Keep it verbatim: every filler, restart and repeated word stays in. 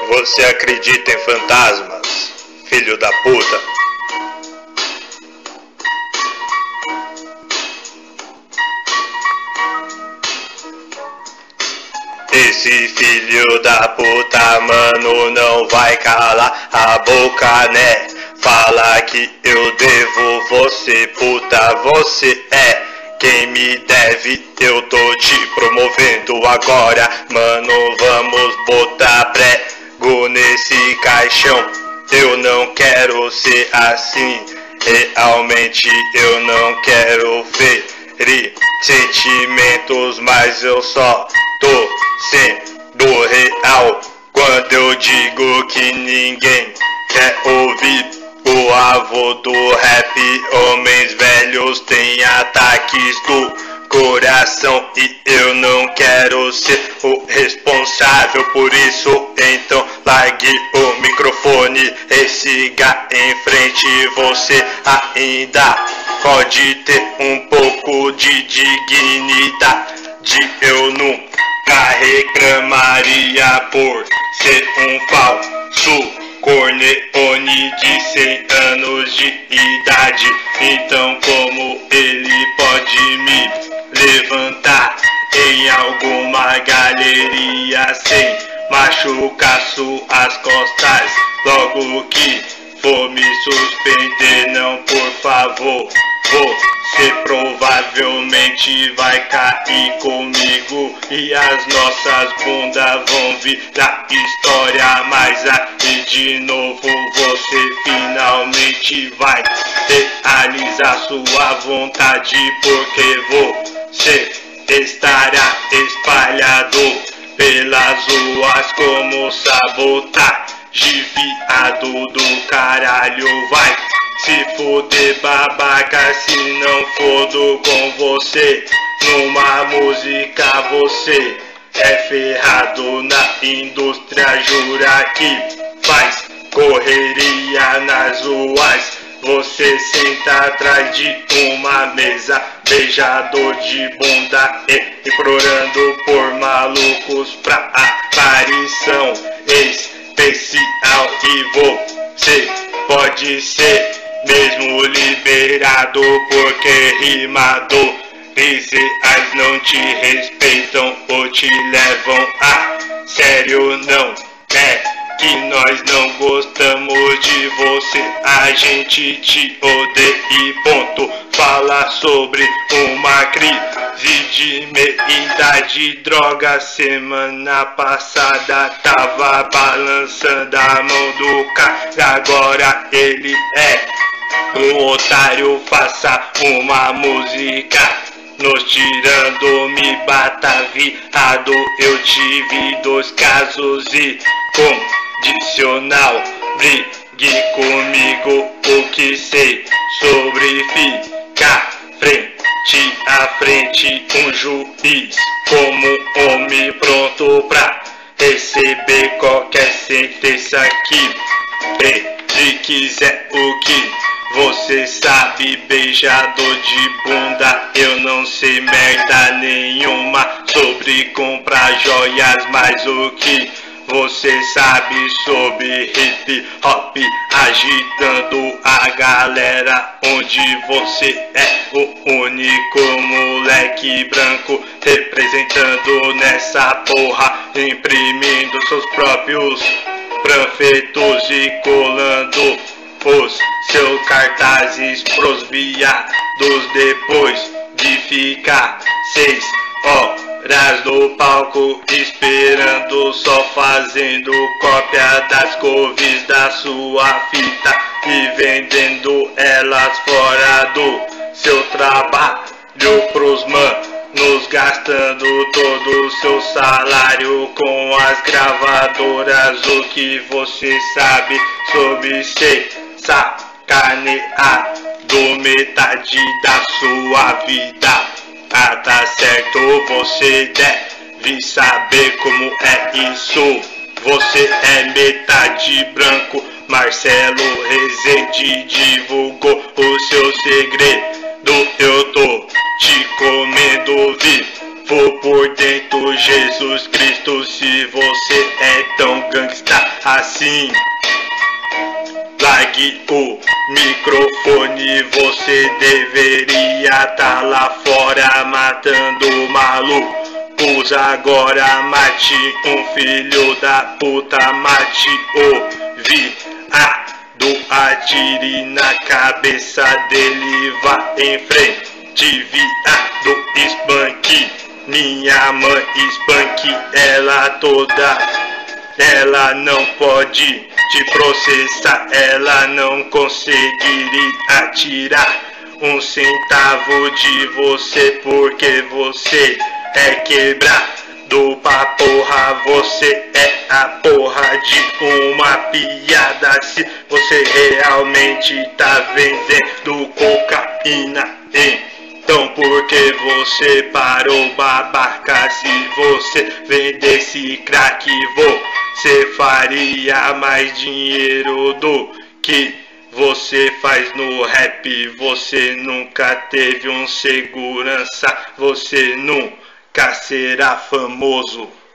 Você acredita em fantasmas, filho da puta? Esse filho da puta, mano, não vai calar a boca, né? Fala que eu devo você, puta, você é quem me deve, eu tô te promovendo agora. Mano, vamos botar prego nesse caixão. Eu não quero ser assim, realmente eu não quero ferir sentimentos, mas eu só tô sendo real quando eu digo que ninguém quer ouvir. O avô do rap, homens velhos têm ataques do coração e eu não quero ser o responsável por isso. Então largue o microfone e siga em frente. Você ainda pode ter um pouco de dignidade. Eu nunca reclamaria por ser um falso corneone de cem anos de idade. Então como ele pode me levantar em alguma galeria sem machucar suas costas? Logo que for me suspender, não, por favor, você provavelmente vai cair comigo e as nossas bundas vão virar história. Mas aí de novo você finalmente vai realizar sua vontade, porque você estará espalhado pelas ruas como sabotagem. Viado do caralho, vai se fuder, babaca, se não fodo com você. Numa música você é ferrado na indústria, jura que faz correria nas ruas. Você senta atrás de uma mesa, beijador de bunda e implorando por malucos pra aparição especial. E você pode ser mesmo liberado, porque rimadores reais não te respeitam ou te levam a sério. Não é que nós não gostamos de você, a gente te odeia e ponto. Fala sobre uma crise de meia-idade, droga. Semana passada tava balançando a mão do cara, agora ele é um otário. Faça uma música nos tirando, me bata viado. Eu tive dois casos e condicional. Brigue comigo, o que sei sobre ficar frente a frente. Um juiz como homem pronto pra receber qualquer sentença que ele quiser. O que você sabe, beijador de bunda? Eu não sei merda nenhuma sobre comprar joias, mas o que você sabe sobre hip hop, agitando a galera, onde você é o único moleque branco representando nessa porra, imprimindo seus próprios panfletos e colando os seus cartazes pros viados depois de ficar seis horas no palco esperando, só fazendo cópia das covers da sua fita e vendendo elas fora do seu trabalho pros manos, gastando todo o seu salário com as gravadoras. O que você sabe sobre ser sacaneado metade da sua vida? Ah, tá certo, você deve saber como é isso. Você é metade branco. Marcelo Rezende divulgou o seu segredo. Eu tô te comendo, vi Vou por dentro, Jesus Cristo, se você é tão gangsta assim. Largue o microfone, você deveria tá lá fora matando malucos. Agora mate um filho da puta, mate o viado, atire na cabeça dele, vá em frente, viado, espanque minha mãe, espanque ela toda. Ela não pode te processar, ela não conseguiria tirar um centavo de você, porque você é quebrado pra porra, você é a porra de uma piada. Se você realmente tá vendendo cocaína, então por que você parou, babaca? Se você vendesse crack, você faria mais dinheiro do que você faz no rap. Você nunca teve um segurança, você nunca será famoso.